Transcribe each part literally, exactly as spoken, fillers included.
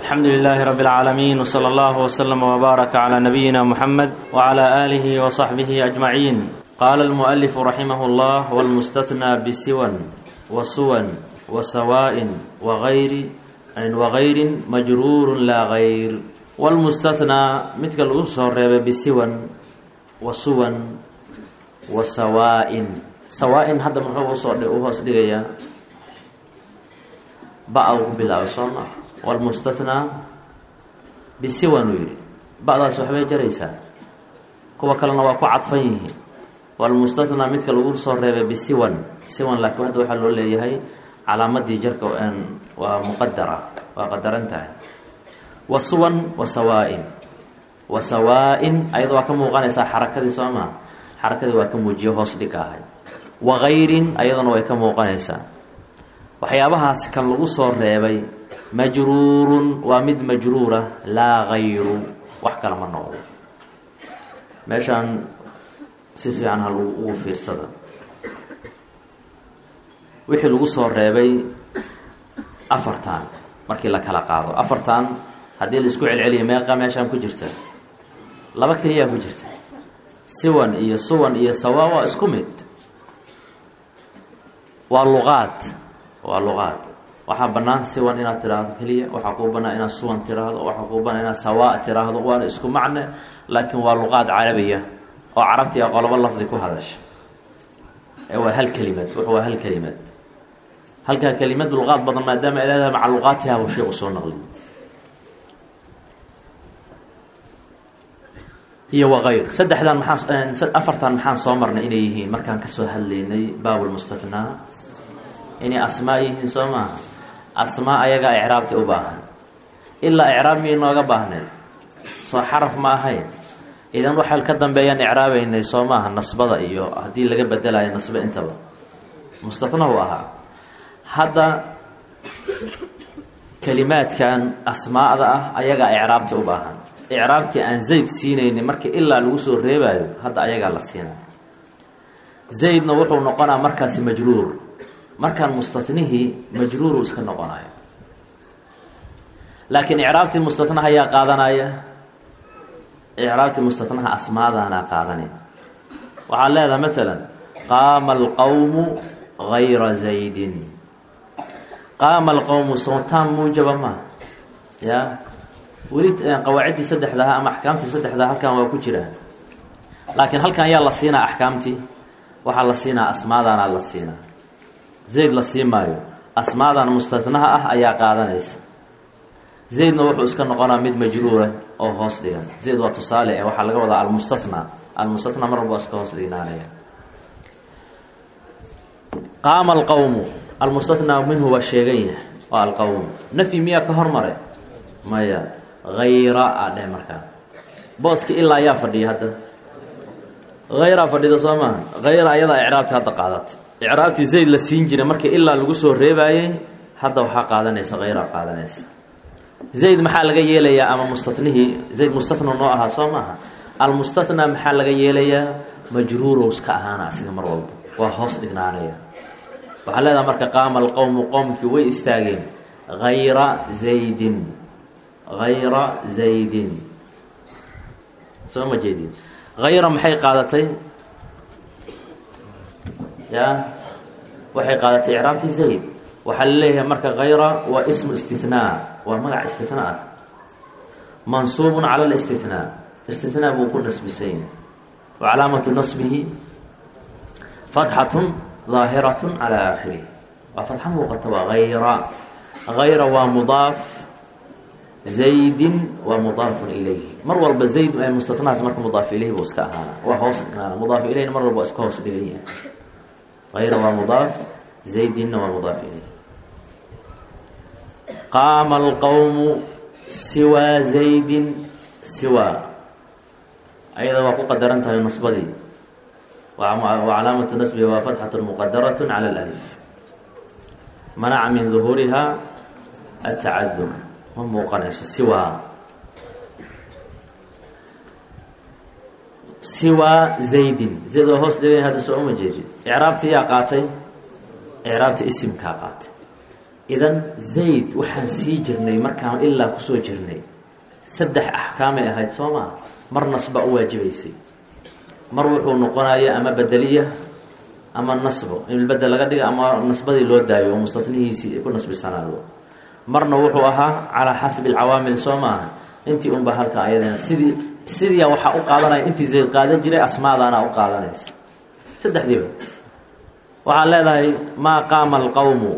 الحمد لله رب العالمين وصلى الله وسلم وبارك على نبينا محمد وعلى آله وصحبه أجمعين. قال المؤلف رحمه الله: والمستثنى بسوى وسوى وسواء وغير وغير مجرور لا غير. والمستثنى مثل الأسر بسوى وسوى وسواء. سواء هذا محو وصوص دقيقة بأو بلا وصلنا. والمستثنى بسوى ويري بعض صحبه جريسا كوا كلنا waa ku cadfan yihiin. والمستثنى midka lagu soo reebay bisiwan siwan laakiin waxa loo leeyahay calaamadii jarka waa muqaddara waa qadarantahay. wasuwan wasawaa'in wasawaa'in ayadoo ka muuqanaysa xarakadii Soomaa xarakadii waa ka muujiyo hoos dhigahay. wa ghayrin ayadana way ka muuqanaysaa. waxyaabahaas kan lagu soo reebay majruurun waa mid majruura laa ghayru wax kala ma noqdo. meeshaan si fiican hal ugu fiirsada wixii lagu soo reebay afartan markii la kala qaado afartan haddii la isku celceliyo meeqa meeshaan ku jirta laba kaliya ku jirta. siwan iyo suwan iyo sawaa waa isku mid waa luqaad waa luqaad. waxaa bannaan siwan inaad tiraahdo keliya, waxaa kuu bannaan inaad suwan tiraahdo, waxaa kuu bannaan inaad sawaa tiraahdo. waana isku macne laakiin waa luqaad carabiya oo carabti a qolobo lafdi ku hadasha ee waa hal kelimad. wuxuu waa hal kelimad halkaa kelimad luqaad badan maadaama ay leedahay maca luqaatiha buu sheekhu soo naqliy. iyo wagayr saddexdan maxaan afartan maxaan soo marnay inay yihiin markaan kasoo hadlaynay baabulmustathnaa inay asmaa yihiin soo maaha. asmaa ayagaa icraabta u baahan ilaa icraab miyay nooga baahneed soo xaraf ma ahayn. idan waxay ka dambeeyaan icraabaynay soo maaha nasbada iyo haddii laga bedelayo nasbe intaba mustathnaa u ahaa. hadda kalimaadkan asmaada ah ayagaa icraabta u baahan. icraabtii aan zayd siinaynin markii ilaa lagu soo reebayo hadda ayagaa la siinaa. zaydna wuxuu noqonaa markaasi majruur markaan mustathnihii majruuru iska noqonayo. laakiin icraabtii mustathnaha ayaa qaadanaya. icraabtii mustathnaha asmaadaana qaadanaya. waxaa leedahay maalan qaama alqawmu gayra zaydin. qaama alqawmu sootaan muujaba ma ya weli qawaaciddii saddexdaha ama axkaamtii saddexdaha halkan waa ku jiraan. laakiin halkan ayaa la siinaa axkaamtii waxaa la siinaa asmaadaana la siinaa. zayd la sii maayo. asmaadan mustathnaha ah ayaa qaadanaysa. zaydna wuxuu iska noqonaa mid majruura oo hoos dhigan. zayd waa tusaale ee waxaa laga wadaa almustathnaa. almustathnaa mar walba iska hoos dhignaanaya. qaama alqawmu almustathnaa minhu waa sheegan yahay waa alqawm. nafyi miyaa ka hormaray maya hayra aa dheh markaa booski ilaa ayaa fadhiya. hadda hayraa fadhida soo maaha. hayra ayadaa icraabti hadda qaadatay. icraabtii zayd la siin jiray markii ilaa lagu soo reebayay hadda waxaa qaadanaysa hayraa qaadanaysa. zayd maxaa laga yeelayaa ama mustathnihii zayd mustathna noo ahaa soo maaha. almustathnaa maxaa laga yeelayaa majruurows ka ahaana asiga mar walba waa hoos dhignaanaya. waxaa leedaha marka qaama alqowmu qowmkii way istaageen hayra zaydin hayra zaydin soo ma jeedin. hayra maxay qaadatay ya waxay qaadatay icraabtii zayd. waxaa la leeyahay marka hayra waa ismu istithnaa waa magac istithnaa ah mansuubun cala alistithnaa. istithnaa buu ku nasbisayn wa calaamatu nasbihi fatxatun daahiratun calaa aakhirih waa fatxa muuqata. waa hayra hayra waa mudaaf zaydin waa mudaafun ilayhi. mar walba zayd ee mustathnahaas marka mudaaf ilayhi buu iska ahaana waa hoos dhignaana. mudaaf ilayhina mar walba waa iska hoos dhigan yahay. hayra waa mudaaf zaydinna waa mudaaf ilayhi. qaama alqowmu siwaa zaydin siwaa ayada waa ku qadaran tahay nasbadii wa calaamatu nasbihi waa fatxatu muqadarat cala alif. manaca min duhuuriha atacadur ma muuqanayso. siwaa siwaa zaydin zayd oo hoos dhigay hadda soo uma jeedid. icraabtii yaa qaatay icraabta isimkaa qaatay. idan zayd waxaan sii jirnay markaan ilaa kusoo jirnay saddex axkaamay ahayd soo maa mar nasba u waajibaysay mar wuxuu noqonaya ama bedeliya ama nasbo in bedel laga dhiga ama nasbadii loo daayo oo mustafnihiisii ku nasbisanaado marna wuxuu ahaa calaa xasbi alcawaamil soo maaha intii unba halka ayadana sidii sidii waxaa u qaadanaya intii zayd qaadan jiray asmaadaana u qaadanaysa saddexdiiba waxaad leedahay maa qaama alqawmu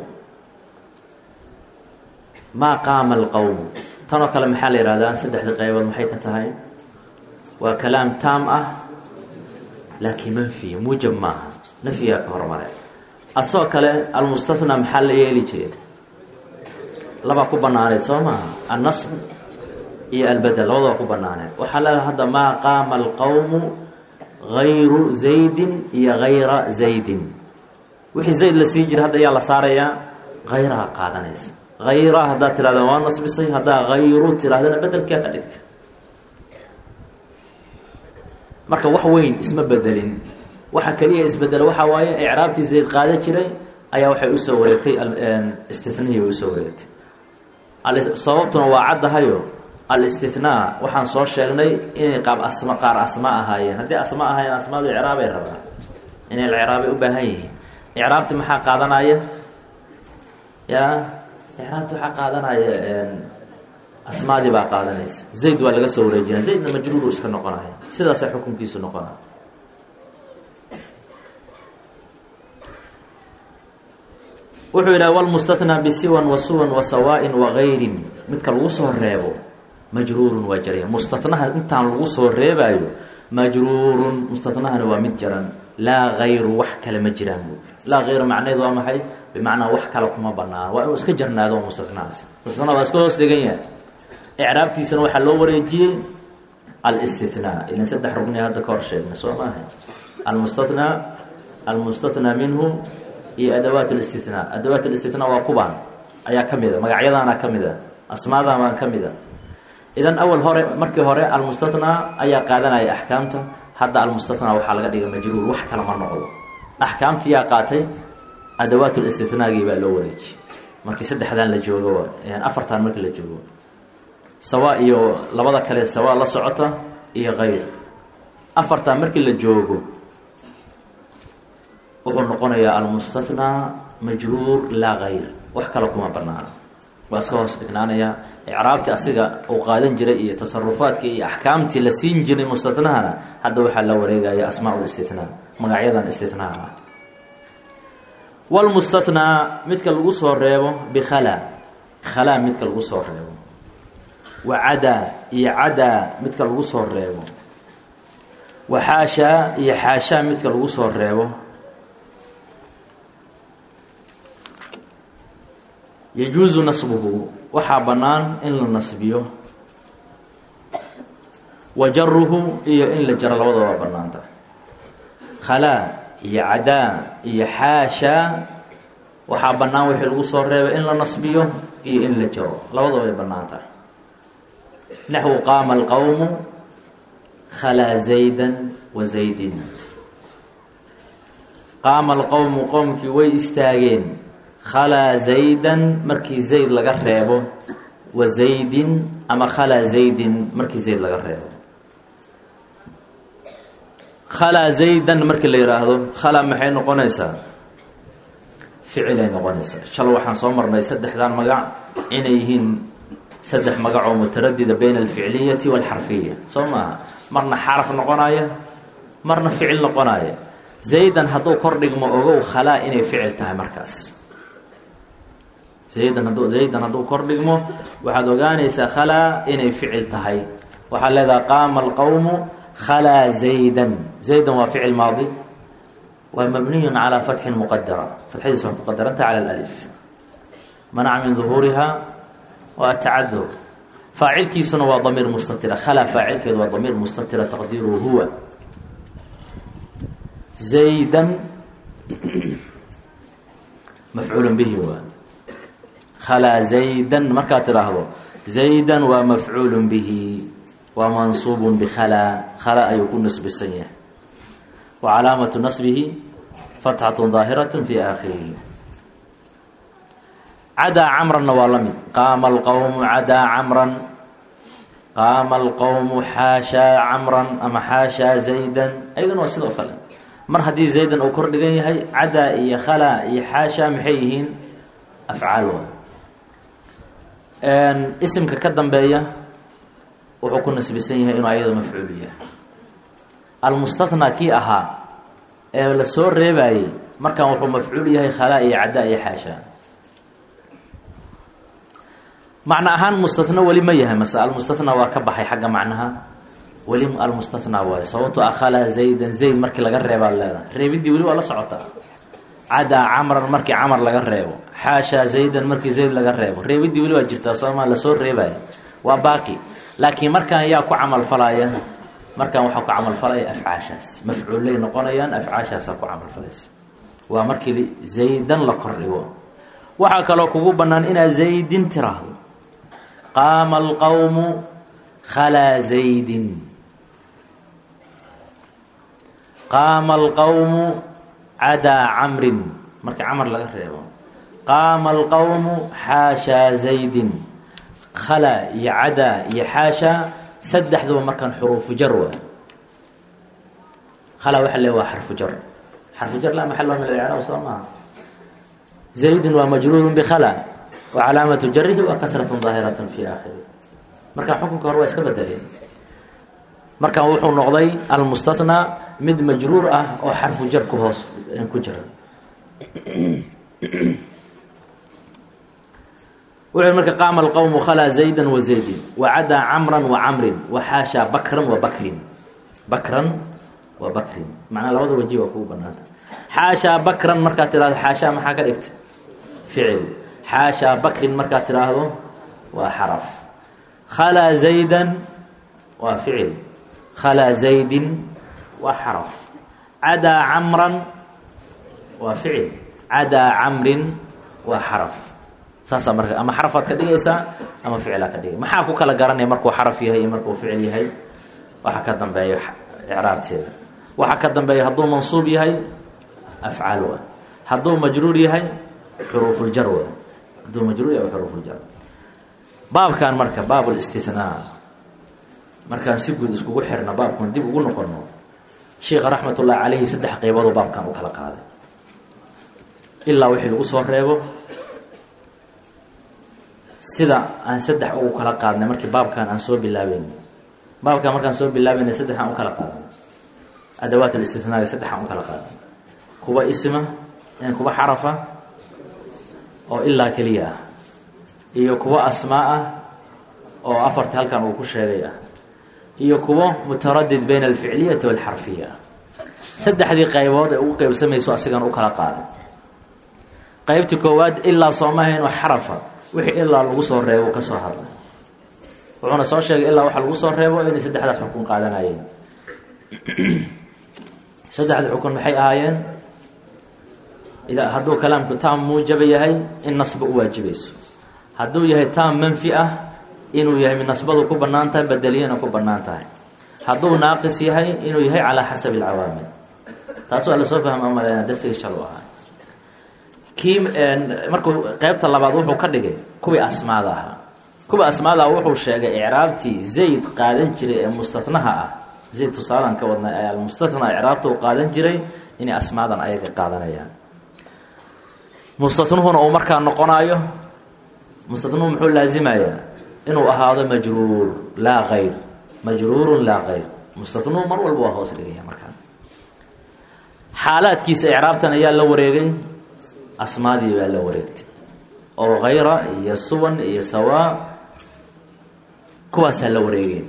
maa qaama alqawmu tanoo kale maxaa la yihahdaa saddexdii qaybood maxay ka tahay waa kalaam taam ah laakiin manfi muujab maaha nafyigaa ka hormare asoo kale almustathnaa maxaa la yeeli jiray labaa ku banaaneed soo maaha annasb iyo albedel labadaba ku banaaneed waxaa leedahay hadda maa qaama alqawmu gayru zaydin iyo gayra zaydin wixii zayd la sii jira hadda ayaa la saarayaa hayraha qaadanaysa hayra haddaad tirahdana waa nasbisay haddaa hayru tirahdana bedelkaa ka dhigta marka wax weyn isma bedelin waxa keliya isbedela waxaa waaye icraabtii zayd qaada jiray ayaa waxay usoo wareegtay istinihii way usoo wareegtay sababtuna waa caddahayo alistithnaa waxaan soo sheegnay inay qaab asma qaar asma ahaayeen haddii asma ahaayeen asmaadu icraabay rabaan inay icraabay u baahan yihiin icraabti maxaa qaadanaya ya icraabti waxaa qaadanaya asmaadii baa qaadanaysa zayd waa laga soo wareejinaya zaydna majruuru iska noqonaya sidaasaa xukunkiisu noqonaya wuxuu yidhaha walmustathnaa bisiwan wasuwan wasawaain wagayrin midka lagu soo reebo majruurun waa jarya mustathnaha intaan lagu soo reebaayo majruurun mustathnahana waa mid jaran laa gayru wax kale ma jiraan laa hayru macnaheedu waa maxay bimacnaa wax kale kuma banaan waa inuu iska jarnaado mustathnahaasi mustathnaha waa iska hoos dhigan yahay icraabtiisana waxaa loo wareejiyey alistithnaa ilan saddex rugniya hadda ka hor sheegna soo maaha almustathnaa almustathnaa minhu iyo adawaat listithnaa adawaat listithnaa waa kubaan ayaa ka mid a magacyadaana ka mid a asmaadan baan ka mid a idan awal hore markii hore almustathnaa ayaa qaadanaya axkaamta hadda almustathnaa waxaa laga dhigay majruur wax kale ma noqdo axkaamtiyaa qaatay adawaat listithnaagii baa loo wareejiyey markii saddexdan la joogo afartan markii la joogo sawa iyo labada kale sawa la socota iyo hayr afartan markii la joogo wuxuu noqonayaa almustathnaa majruur laa hayr wax kale kuma banaana waa iska hoos dhignaanaya icraabtii asiga uu qaadan jiray iyo tasarufaadkii iyo axkaamtii la siin jiray mustathnahana hadda waxaa la wareegaya asmaa listithnaa magacyadan istithnaa ah walmustathnaa midka lagu soo reebo bikhala khala midka lagu soo reebo wacadaa iyo cadaa midka lagu soo reebo waxaashaa iyo xaashaa midka lagu soo reebo yajuusu nasbuhu waxaa bannaan in la nasbiyo wa jaruhu iyo in la jaro labadaba bannaanta khalaa iyo cadaa iyo xaashaa waxaa bannaan wixii lagu soo reebay in la nasbiyo iyo in la jaro labadaba ay bannaan tahay naxwu qaama alqawmu khalaa zaydan wa zaydin qaama alqowmu qowmkii way istaageen khalaa zaydan markii zayd laga reebo wa zaydin ama khalaa zaydin markii zayd laga reebo khalaa zaydan markii la yidhaahdo khalaa maxay noqonaysaa ficilay noqonaysaa shal waxaan soo marnay saddexdan magac inay yihiin saddex magac oo mutaradida bayna alficliyati waalxarfiya soo maaha marna xaraf noqonaya marna ficil noqonaya zaydan hadduu kor dhigmo ogow khalaa inay ficil tahay markaas zaydan hadduu zaydan hadduu kor dhigmo waxaad ogaanaysaa khalaa inay ficil tahay waxaad leedaha qaama alqowmu khalaa zaydan zaydan waa ficil maadi waa mabniyun calaa fatxin muqadara fatxadiisa waa muqadaranta cala alif manaca min duhuuriha waa tacadur faacilkiisuna waa damiir mustatira khalaa faacilkeedu waa damiir mustatira taqdiiruhu huwa zaydan mafcuul bihi waa khalaa zaydan markaad tidhaahdo zaydan waa mafcuul bihi waa mansuub bikhalaa khala ayuu ku nasbisan yahay wa calaamatu nasbihi fatxatu daahiraة fi aakhirihi cadaa camranna waa la mid qaama alqowmu cadaa camran qaama alqowmu xaashaa camran ama xaashaa zaydan ayaduna waa sidoo kale mar haddii zaydan uu kor dhigan yahay cadaa iyo khalaa iyo xaashaa maxay yihiin afcaal waa isimka ka dambeeya wuxuu ku nasbisan yahay inuu ayado mafcuul yahay almustathnaa kii ahaa ee la soo reebayey markan wuxuu mafcuul yahay khalaa iyo cadaa iyo xaashaa macno ahaan mustathnaa weli ma yahay mase almustathnaa waa ka baxay xagga macnaha weli almustathnaa waayo sababto a khalaa zaydan zayd markii laga reebaad leedahay reebiddii weli waa la socotaa cadaa camran markii camar laga reebo xaashaa zaydan markii zayd laga reebo reebiddii weli waa jirtaa sooma lasoo reebaya waa baaqi laakiin markaan yaa ku camalfalaya markaan waxaa ku camalfalaya afcaashaas mafcuullay noqonayaan afcaashaasaa ku camalfalaysa waa markii zaydan la kordhigo waxaa kaloo kugu bannaan inaad zaydin tiraahdo qaama alqowmu khalaa zaydin qaama alqowmu cadaa camrin marka camar laga reebo qaama alqowmu xaashaa zaydin khalaa iyo cadaa iyo xaashaa saddexduba markaan xuruufu jar waa khalaa waxa le waa xarfu jar xarfu jar laa maxal min al-i'raab soo maaha zaydin waa majruurun bikhalaa wa calaamatu jarihi waa kasratun daahiratan fi aakhiri marka xukunka hore waa iska bedeleen markan wuxuu noqday almustathnaa mid majruur ah oo xarfu jar ku hoos ku jira wuxuu marka qaama alqowmu khalaa zaydan wa zaydin wa cadaa camran wa camrin wa xaashaa bakran wa bakrin bakran wa bakrin macnaa labada waji waa kugu banaanta xaashaa bakran markaad tiraahdo xaashaa maxaa ka dhigta ficil xaashaa bakrin markaad tiraahdo waa xaraf khalaa zaydan waa ficil khalaa zaydin waa xaraf cadaa camran waa ficil cadaa camrin waa xaraf saasaa marka ama xarafaad ka dhigaysaa ama ficilaa ka dhigay maxaa ku kala garanaya markuu xaraf yahay iyo markuu ficil yahay waxa ka dambeeya icraabteeda waxa ka dambeeya hadduu mansuub yahay afcaal waa hadduu majruur yahay xuruufuljar waa hadduu majruur yahay xuruufuljar baabkan marka baabulistithnaa markaan si guud iskugu xirna baabkan dib ugu noqono sheekha raxmatullaahi calayhi saddex qeyboodoo baabkan u kala qaaday ilaa wixii lagu soo reebo sida aan saddex ugu kala qaadnay markii baabkan aan soo bilaabeyn baabkan markaan soo bilaabeynay saddex aan u kala qaadnay adawaat alistithnaaga saddex aan u kala qaadnay kuwa isma kuwa xarafa oo ilaa keliya ah iyo kuwa asmaa ah oo afarta halkan uu ku sheegay ah iyo kuwa mutaradid bayna alficliyati walxarfiya ah saddexdii qaybood ee ugu qaybsamayso asigan u kala qaaday qaybtii koowaad ilaa soomahayn wax xarafa wixii ilaa lagu soo reebo ka soo hadlay wuxuuna soo sheegay ilaa waxa lagu soo reebo inay saddexdaas xukun qaadanayeen saddexda xukun maxay ahaayeen idaa hadduu kalaamku taam muujaba yahay in nasba u waajibayso hadduu yahay taam manfi ah inuu yahay mid nasbadu ku bannaan tahay bedeliyana ku bannaan tahay hadduu naaqis yahay inuu yahay calaa xasabi alcawaamil taas waa lasoo fahma maleena darsigii shalu ahaa kii markuu qeybta labaad wuxuu ka dhigay kuwii asmaada ahaa kuwii asmaada ah wuxuu sheegay icraabtii zayd qaadan jiray ee mustathnaha ah zayd tusaalaan ka wadnay ee almustathnaa icraabta uu qaadan jiray inay asmaadan ayaga qaadanayaan mustathnuhuna uu markaa noqonaayo mustathnuhu muxuu laazimayaa inuu ahaado majruur laa hayr majruurun laa hayr mustathnuhu mar walba waa hoos dhigaya markaa xaalaadkiisa icraabtan ayaa la wareegay asmaadii baa la wareegtay oo hayra iyo suwan iyo sawaa kuwaasaa la wareegay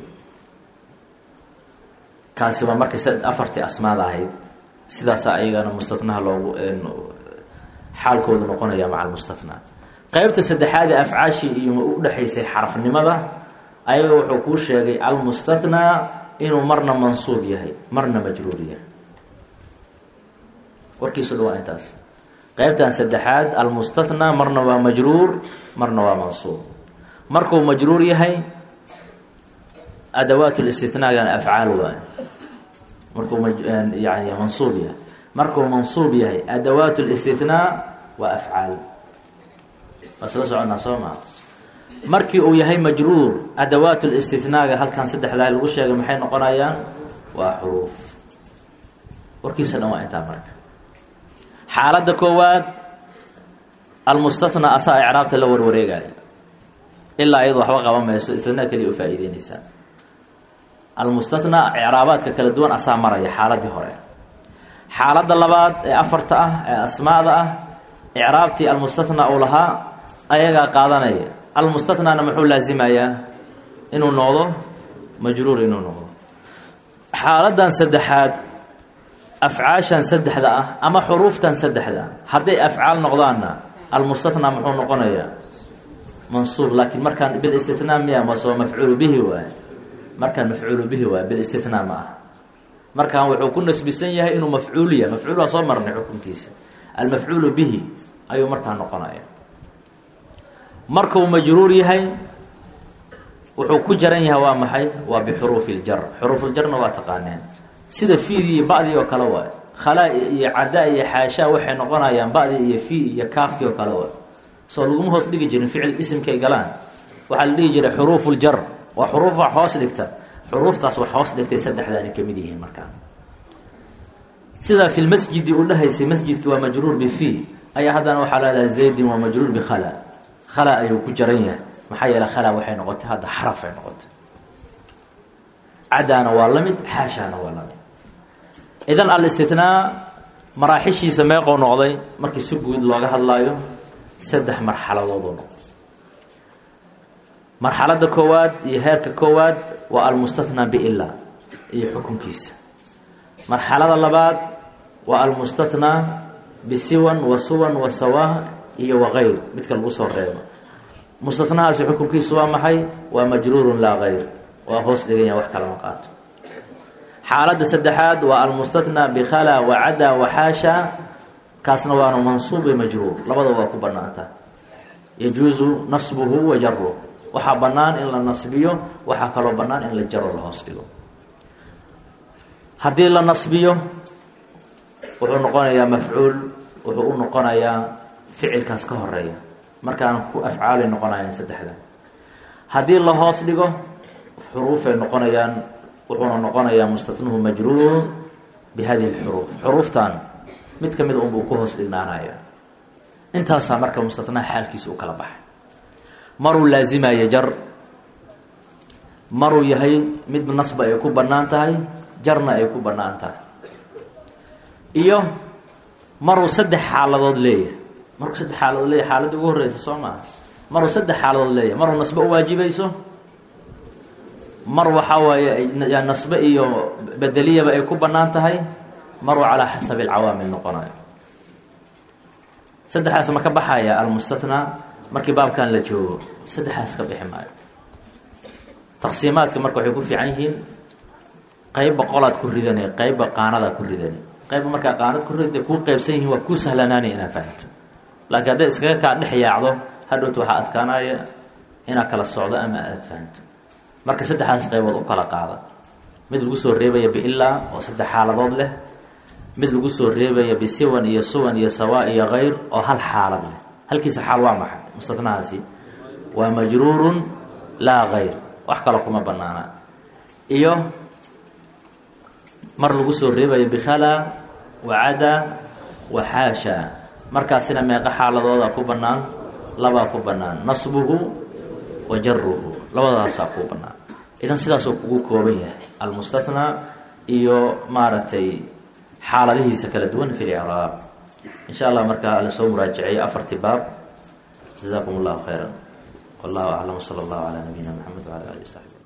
kaasi waa markay afartii asmaada ahayd sidaasaa ayagana mustathnaha loogu xaalkoodu noqonaya maca almustathnaa qaybta saddexaad ee afcaashii iyo u dhexaysay xarafnimada ayaga wuxuu kuu sheegay almustathnaa inuu marna mansuub yahay marna majruur yahay warkiisu dhawaa intaas qaybtan saddexaad almustathnaa marna waa majruur marna waa mansuub markuu majruur yahay adawaat listithnaagana afcaal waay markuu yani mansuub yahay markuu mansuub yahay adawaat listithnaa waa afcaal asla socona sooma markii uu yahay majruur adawaat الاستثناء halkan saddexda lagu sheegay maxay noqonayaan waa xuruuf warkiisa dhan waa inta marka xaaladda koowaad المستثنى asaa i'raabta la warwareegaya ilaa iyadu waxba qaban mayso isna kaliya u faa'iideynaysa المستثنى i'raabaadka kala duwan asaa maraya xaaladii hore xaaladda labaad ee afarta ah ee asmaada ah i'raabtii المستثنى oo lahaa ayaga qaadanaya المستثنى muxuu laazimaya inuu noqdo majruur inuu noqdo xaaladan saddexaad afcaashan saddexda ah ama xuruuftan saddexda haday afcaal noqdaana المستثنى muxuu noqonaya منصوب لكن markan bil istithna miya ma soo mafcuul bihi waa markan mafcuul bihi waa bil istithna ma markan wuxuu ku nasbisan yahay inuu mafcuul yahay mafcuul waa soo marnay xukunkiisa al mafcuul bihi ayuu markan noqonaya markuu majruur yahay wuxuu ku jaran yahay waa maxay waa bi xuruufil jar xuruuful jarna waa taqaaneen sida fiidi iyo ba'di oo kala waa khala iyo ada iyo haasha waxay noqonayaan ba'di iyo fi iyo kaafki oo kala waa soo lagu hoos dhigi jirin ficil ismkay galaan waxa la dhigi jiray xuruuful jar wa xuruufa hoos dhigta xuruuftaas wax hoos dhigtay saddexdaan kamid yihiin marka sida fil masjid uu dhahaysay masjidki waa majruur bi fi ayaa hadana waxa la leeyahay zayd waa majruur bi khala khala ayuu ku jaran yahay maxaa yeelay khala waxay noqotay hada xaraf ay noqotay adana waa lamid haashana waa lamid idan al istithnaa maraaxishiisa meeqoo noqday markii si guud looga hadlaayo saddex marxaladood oo marxalada koowaad iyo heerka koowaad waa al mustathnaa bi illa iyo xukunkiisa marxalada labaad waa al mustathnaa bi siwan wa suwan wa sawa iyo wa ghayr midka lagu soo reebo mustathnahaas xukunkiisa waa maxay waa majruurun la ghayr waa hoos dhigaya wax kala ma qaato xaaladda saddexaad waa al mustathnaa bi khala wa ada wa haasha kaasna waa mansuub iyo majruur labadaba waa ku banaanta yajuuzu nasbuhu wa jarruhu waxa banaan in la nasbiyo waxa kale banaan in la jarro la hoos dhigo hadii la nasbiyo wuxuu noqonayaa mafcuul wuxuu u noqonayaa ficilkaas ka horeeya markaan ku afcaal noqonayaan saddexda hadii la hoos dhigo xuruuf ay noqonayaan wuxuu noqonayaa mustathnuhu majruur bi hadhihi al-huruf huruftan mid kamid ah uu ku hoos dhignaanaya intaas marka mustathnaa xaalkiisa uu kala baxay maru laazima yajar maru yahay mid nasba ay ku banaan tahay jarna ay ku banaan tahay iyo maru saddex xaaladood leeyahay maru saddex xaaladood leeyahay xaaladda ugu horeysa Soomaa maru saddex xaaladood leeyahay maru nasba u waajibayso mar waxa waaye ya nasba iyo badaliyaba ay ku banaan tahay maru ala hasab al-awaamil noqonay saddexaas ma ka baxaya al-mustathnaa markii baabkan la joogo saddexaas ka bixi maayo taqsiimaadka marka waxay ku fiican yihiin qayb boqolaad ku ridanay qayb qaanada ku ridanay qayb marka qaanad ku riday ku qaybsan yihiin waa ku sahlanaanay ina fahanto laakiin haday iskaga ka dhex yaacdo hadhow waxa adkaanaya ina kala socdo ama aad fahanto marka saddexaas qaybood u kala qaada mid lagu soo reebaya bi illa oo saddex xaaladood leh mid lagu soo reebaya bi siwan iyo suwan iyo sawa iyo ghayr oo hal xaalad leh halkiisa xaal waa maxay mustathnaasi waa majruurun la ghayr wax kale kuma banaana iyo mar lagu soo reebaya bi khala wa ada wa haasha markaasina meeqa xaaladooda ku banaan laba ku banaan nasbuhu wa jarruhu labadaas ku banaan idan sidaas uu ugu kooban yahay al mustathnaa iyo maaragtay xaaladihiisa kala duwan fi al-i'raab insha Allah marka la soo muraajacay afarti baab jazakumullahu khairan wallahu a'lam sallallahu ala nabiyyina muhammad wa ala alihi wa sahbihi